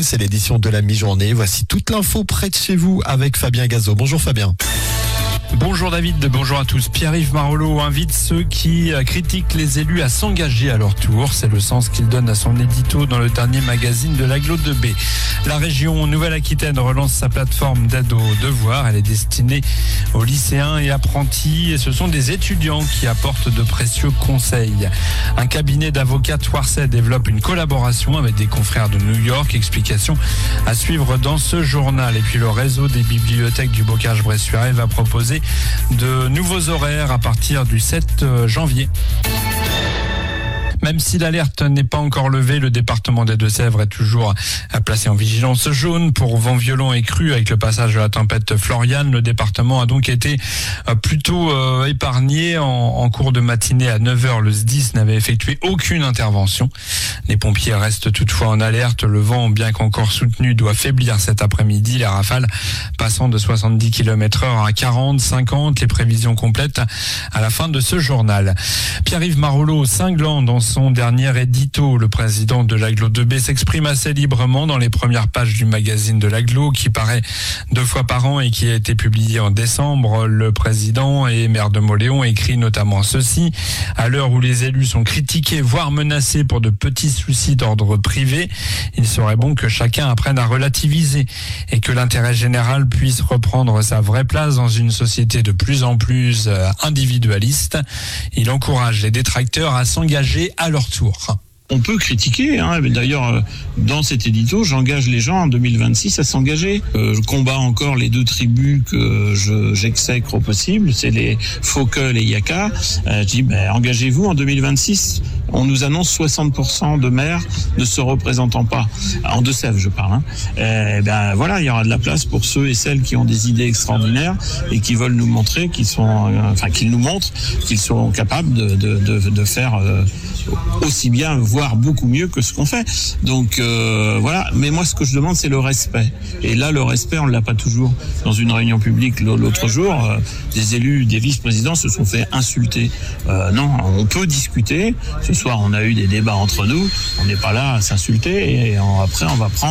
Magazine, c'est l'édition de la mi-journée. Voici toute l'info près de chez vous avec Fabien Gazot. Bonjour Fabien. Bonjour David, bonjour à tous. Pierre-Yves Marolleau invite ceux qui critiquent les élus à s'engager à leur tour. C'est le sens qu'il donne à son édito dans le dernier magazine de l'Agglo de B. La région Nouvelle-Aquitaine relance sa plateforme d'aide aux devoirs. Elle est destinée aux lycéens et apprentis et ce sont des étudiants qui apportent de précieux conseils. Un cabinet d'avocats Thouarset développe une collaboration avec des confrères de New York. Explication à suivre dans ce journal. Et puis le réseau des bibliothèques du Bocage-Bressuire va proposer de nouveaux horaires à partir du 7 janvier. Même si l'alerte n'est pas encore levée, le département des Deux-Sèvres est toujours placé en vigilance jaune pour vent violent et cru avec le passage de la tempête Florian. Le département a donc été plutôt épargné. En cours de matinée à 9h, le SDIS n'avait effectué aucune intervention. Les pompiers restent toutefois en alerte. Le vent, bien qu'encore soutenu, doit faiblir cet après-midi. Les rafales passant de 70 km/h à 40, 50. Les prévisions complètes à la fin de ce journal. Pierre-Yves Marolleau, cinglant dans son dernier édito. Le président de l'Agglo de B s'exprime assez librement dans les premières pages du magazine de l'Agglo qui paraît 2 fois par an et qui a été publié en décembre. Le président et maire de Mauléon écrit notamment ceci: à l'heure où les élus sont critiqués, voire menacés pour de petits soucis d'ordre privé, il serait bon que chacun apprenne à relativiser et que l'intérêt général puisse reprendre sa vraie place dans une société de plus en plus individualiste. Il encourage les détracteurs à s'engager à leur tour. On peut critiquer, mais d'ailleurs dans cet édito, j'engage les gens en 2026 à s'engager. Je combats encore les 2 tribus que j'exècre au possible, c'est les Fauquel et Yaka. Je dis, engagez-vous en 2026. On nous annonce 60% de maires ne se représentant pas. En Deux-Sèvres, je parle. Voilà, il y aura de la place pour ceux et celles qui ont des idées extraordinaires et qui veulent nous montrer qu'ils nous montrent qu'ils sont capables de faire aussi bien, voire beaucoup mieux que ce qu'on fait. Donc voilà. Mais moi, ce que je demande, c'est le respect. Et là, le respect, on l'a pas toujours. Dans une réunion publique l'autre jour, des élus, des vice-présidents se sont fait insulter. Non, on peut discuter. Ce soir, on a eu des débats entre nous. On n'est pas là à s'insulter. Et après,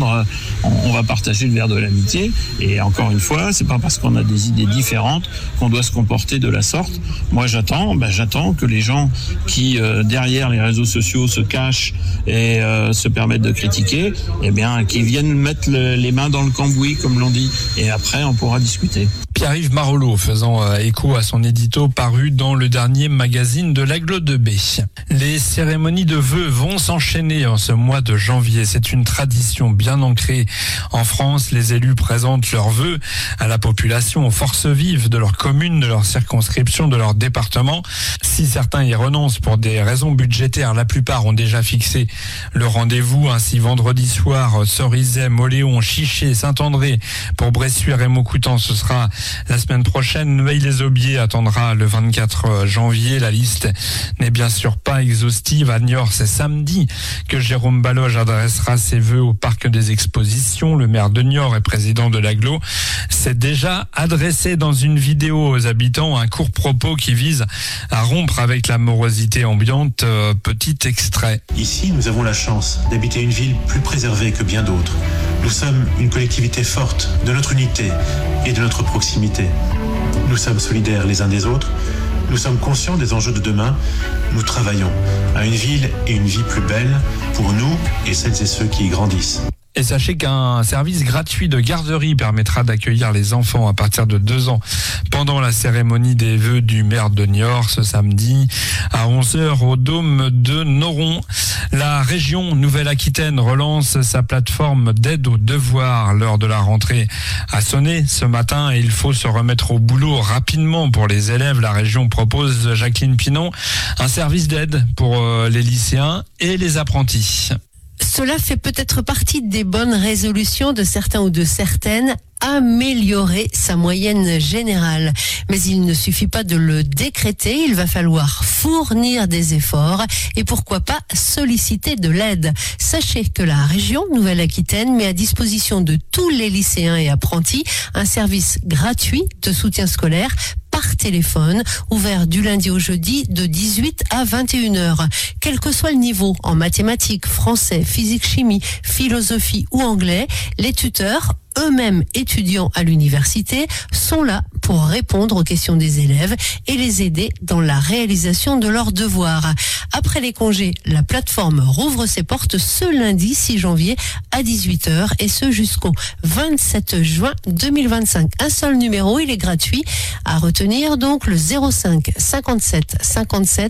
on va partager le verre de l'amitié. Et encore une fois, c'est pas parce qu'on a des idées différentes qu'on doit se comporter de la sorte. Moi, j'attends que les gens qui derrière les réseaux sociaux se cachent et se permettent de critiquer, qu'ils viennent mettre les mains dans le cambouis, comme l'on dit. Et après, on pourra discuter. Pierre-Yves Marolleau faisant écho à son édito paru dans le dernier magazine de l'Agglo de B. Les cérémonies de vœux vont s'enchaîner en ce mois de janvier. C'est une tradition bien ancrée en France. Les élus présentent leurs vœux à la population, aux forces vives de leur commune, de leur circonscription, de leur département. Si certains y renoncent pour des raisons budgétaires, la plupart ont déjà fixé le rendez-vous. Ainsi, vendredi soir, Cerizay, Mauléon, Chiché, Saint-André, pour Bressuire et Maucoutan, ce sera la semaine prochaine. Veille-les-Aubiers attendra le 24 janvier. La liste n'est bien sûr pas exhaustive. À Niort, c'est samedi que Jérôme Baloge adressera ses vœux au parc des expositions. Le maire de Niort et président de l'Agglo s'est déjà adressé dans une vidéo aux habitants, un court propos qui vise à rompre avec la morosité ambiante. Petit extrait. Ici, nous avons la chance d'habiter une ville plus préservée que bien d'autres. Nous sommes une collectivité forte de notre unité et de notre proximité. Nous sommes solidaires les uns des autres. Nous sommes conscients des enjeux de demain. Nous travaillons à une ville et une vie plus belle pour nous et celles et ceux qui y grandissent. Et sachez qu'un service gratuit de garderie permettra d'accueillir les enfants à partir de 2 ans pendant la cérémonie des vœux du maire de Niort ce samedi à 11h au Dôme de Noron. La région Nouvelle-Aquitaine relance sa plateforme d'aide aux devoirs. L'heure de la rentrée a sonné ce matin et il faut se remettre au boulot rapidement pour les élèves. La région propose, Jacqueline Pinon, un service d'aide pour les lycéens et les apprentis. Cela fait peut-être partie des bonnes résolutions de certains ou de certaines, améliorer sa moyenne générale. Mais il ne suffit pas de le décréter, il va falloir fournir des efforts et pourquoi pas solliciter de l'aide. Sachez que la région Nouvelle-Aquitaine met à disposition de tous les lycéens et apprentis un service gratuit de soutien scolaire par téléphone, ouvert du lundi au jeudi de 18 à 21h. Quel que soit le niveau en mathématiques, français, physique, chimie, philosophie ou anglais, les tuteurs, eux-mêmes étudiants à l'université, sont là pour répondre aux questions des élèves et les aider dans la réalisation de leurs devoirs. Après les congés, la plateforme rouvre ses portes ce lundi 6 janvier à 18h et ce jusqu'au 27 juin 2025. Un seul numéro, il est gratuit. À retenir donc le 05 57 57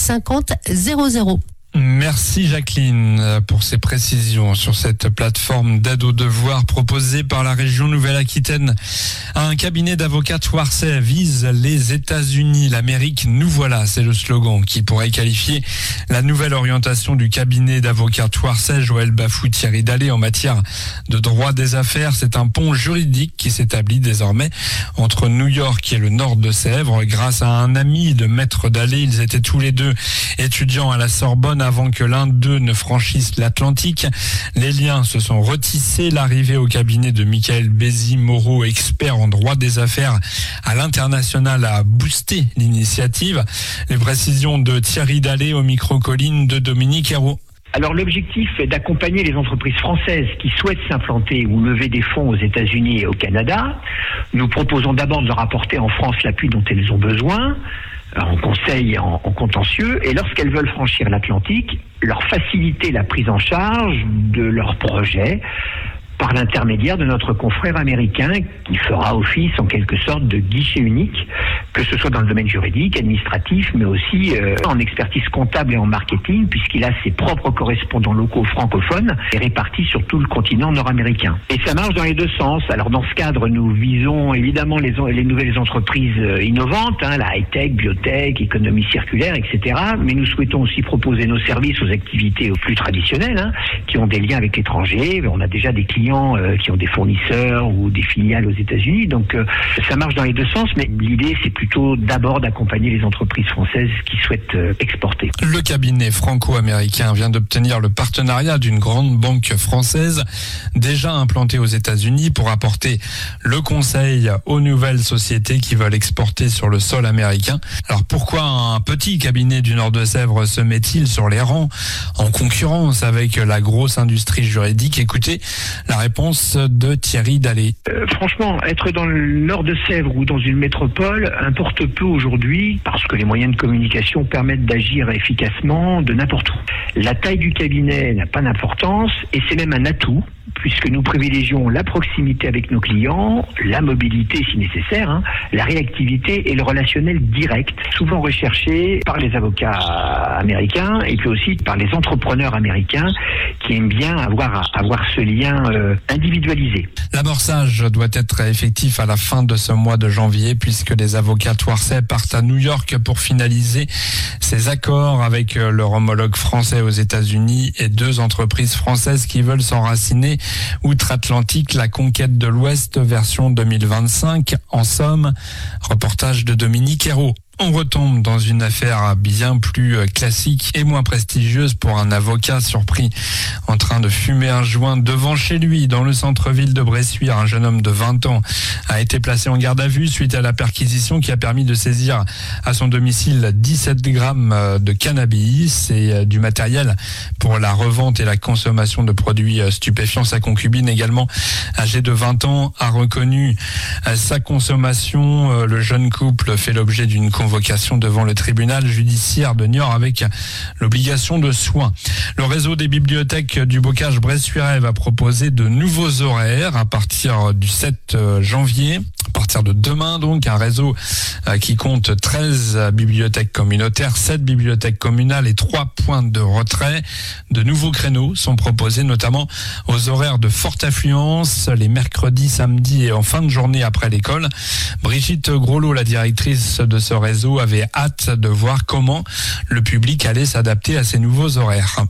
50 00. Merci Jacqueline pour ces précisions sur cette plateforme d'aide aux devoirs proposée par la région Nouvelle-Aquitaine. Un cabinet d'avocats Thouarset vise les États-Unis. L'Amérique, nous voilà, c'est le slogan qui pourrait qualifier la nouvelle orientation du cabinet d'avocats Thouarset, Joël Bafou, Thierry Dallet en matière de droit des affaires. C'est un pont juridique qui s'établit désormais entre New York et le nord de Sèvres. Grâce à un ami de Maître Dallet, ils étaient tous les deux étudiants à la Sorbonne avant que l'un d'eux ne franchisse l'Atlantique. Les liens se sont retissés. L'arrivée au cabinet de Michael Bézi-Moreau, expert en droit des affaires à l'international, a boosté l'initiative. Les précisions de Thierry Dallet au micro-colline de Dominique Hérault. Alors l'objectif est d'accompagner les entreprises françaises qui souhaitent s'implanter ou lever des fonds aux États-Unis et au Canada. Nous proposons d'abord de leur apporter en France l'appui dont elles ont besoin, en conseil, en contentieux, et lorsqu'elles veulent franchir l'Atlantique, leur faciliter la prise en charge de leurs projets par l'intermédiaire de notre confrère américain qui fera office en quelque sorte de guichet unique, que ce soit dans le domaine juridique, administratif, mais aussi en expertise comptable et en marketing, puisqu'il a ses propres correspondants locaux francophones et répartis sur tout le continent nord-américain. Et ça marche dans les deux sens. Alors dans ce cadre, nous visons évidemment les nouvelles entreprises innovantes, la high-tech, biotech, économie circulaire, etc. Mais nous souhaitons aussi proposer nos services aux activités plus traditionnelles, qui ont des liens avec l'étranger. On a déjà des clients qui ont des fournisseurs ou des filiales aux États-Unis. Donc ça marche dans les deux sens, mais l'idée c'est plutôt d'abord d'accompagner les entreprises françaises qui souhaitent exporter. Le cabinet franco-américain vient d'obtenir le partenariat d'une grande banque française déjà implantée aux États-Unis pour apporter le conseil aux nouvelles sociétés qui veulent exporter sur le sol américain. Alors pourquoi un petit cabinet du Nord de Sèvres se met-il sur les rangs en concurrence avec la grosse industrie juridique? Écoutez la réponse de Thierry Dallet. Franchement, être dans le Nord de Sèvres ou dans une métropole importe peu aujourd'hui parce que les moyens de communication permettent d'agir efficacement de n'importe où. La taille du cabinet n'a pas d'importance et c'est même un atout puisque nous privilégions la proximité avec nos clients, la mobilité si nécessaire, la réactivité et le relationnel direct, souvent recherché par les avocats américains et puis aussi par les entrepreneurs américains qui aiment bien avoir ce lien individualisé. L'amorçage doit être effectif à la fin de ce mois de janvier puisque les avocats Thouarset partent à New York pour finaliser ces accords avec leur homologue français aux États-Unis et deux entreprises françaises qui veulent s'enraciner outre-Atlantique, la conquête de l'Ouest version 2025. En somme, reportage de Dominique Hérault. On retombe dans une affaire bien plus classique et moins prestigieuse pour un avocat surpris en train de fumer un joint devant chez lui dans le centre-ville de Bressuire. Un jeune homme de 20 ans a été placé en garde à vue suite à la perquisition qui a permis de saisir à son domicile 17 grammes de cannabis et du matériel pour la revente et la consommation de produits stupéfiants. Sa concubine, également âgée de 20 ans, a reconnu sa consommation. Le jeune couple fait l'objet d'une convocation devant le tribunal judiciaire de Niort avec l'obligation de soins. Le réseau des bibliothèques du Bocage Bressuirais va proposer de nouveaux horaires à partir du 7 janvier. À partir de demain, donc, un réseau qui compte 13 bibliothèques communautaires, 7 bibliothèques communales et 3 points de retrait. De nouveaux créneaux sont proposés, notamment aux horaires de forte affluence, les mercredis, samedis et en fin de journée après l'école. Brigitte Grolot, la directrice de ce réseau, avait hâte de voir comment le public allait s'adapter à ces nouveaux horaires.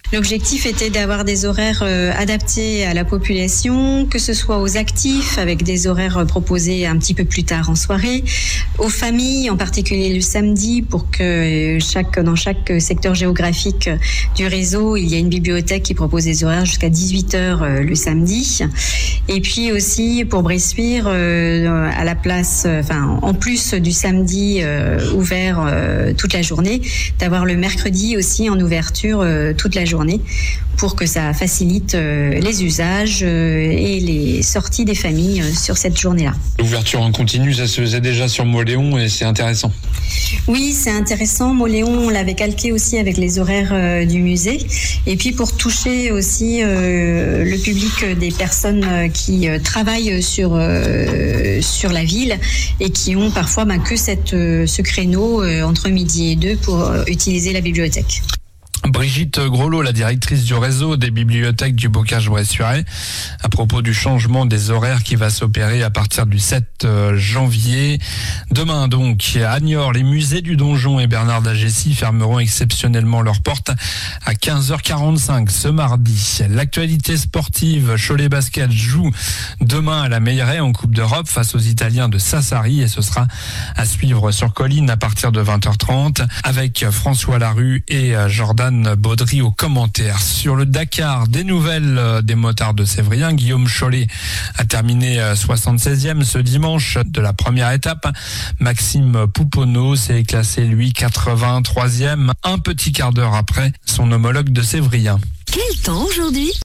L'objectif était d'avoir des horaires adaptés à la population, que ce soit aux actifs avec des horaires proposés un petit peu plus tard en soirée, aux familles, en particulier le samedi, pour que dans chaque secteur géographique du réseau, il y a une bibliothèque qui propose des horaires jusqu'à 18h le samedi. Et puis aussi pour Bressuire, à la place, en plus du samedi ouvert toute la journée, d'avoir le mercredi aussi en ouverture toute la journée pour que ça facilite les usages et les sorties des familles sur cette journée-là. L'ouverture en continu, ça se faisait déjà sur Mauléon et c'est intéressant. Oui, c'est intéressant. Mauléon, on l'avait calqué aussi avec les horaires du musée. Et puis pour toucher aussi le public des personnes qui travaillent sur la ville et qui ont parfois que ce créneau entre midi et 2 pour utiliser la bibliothèque. Brigitte Grolot, la directrice du réseau des bibliothèques du Bocage-Bressuirais, à propos du changement des horaires qui va s'opérer à partir du 7 janvier. Demain donc, à Niort, les musées du Donjon et Bernard d'Agessi fermeront exceptionnellement leurs portes à 15h45 ce mardi. L'actualité sportive, Cholet Basket joue demain à la Meilleraie en Coupe d'Europe face aux Italiens de Sassari et ce sera à suivre sur Colline à partir de 20h30 avec François Larue et Jordan Baudry aux commentaires. Sur le Dakar, des nouvelles des motards de Sévrien. Guillaume Chollet a terminé 76e ce dimanche de la première étape. Maxime Pouponneau s'est classé lui 83e, un petit quart d'heure après son homologue de Sévrien. Quel temps aujourd'hui ?